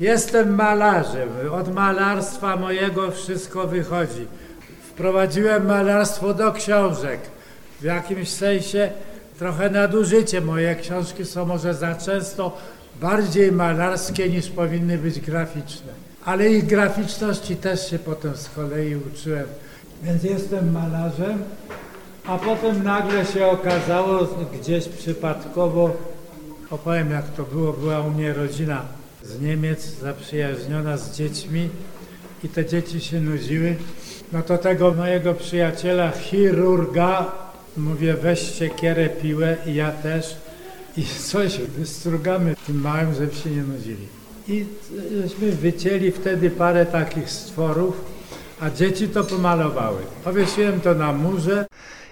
Jestem malarzem. Od malarstwa mojego wszystko wychodzi. Wprowadziłem malarstwo do książek. W jakimś sensie trochę nadużycie. Moje książki są może za często bardziej malarskie niż powinny być graficzne. Ale ich graficzności też się potem z kolei uczyłem. Więc jestem malarzem, a potem nagle się okazało, gdzieś przypadkowo, opowiem jak to było, była u mnie rodzina z Niemiec zaprzyjaźniona z dziećmi i te dzieci się nudziły. No to tego mojego przyjaciela, chirurga, mówię weź siekierę, piłę i ja też i coś wystrugamy tym małym, żeby się nie nudzili. I żeśmy wycięli wtedy parę takich stworów, a dzieci to pomalowały. Powiesiłem to na murze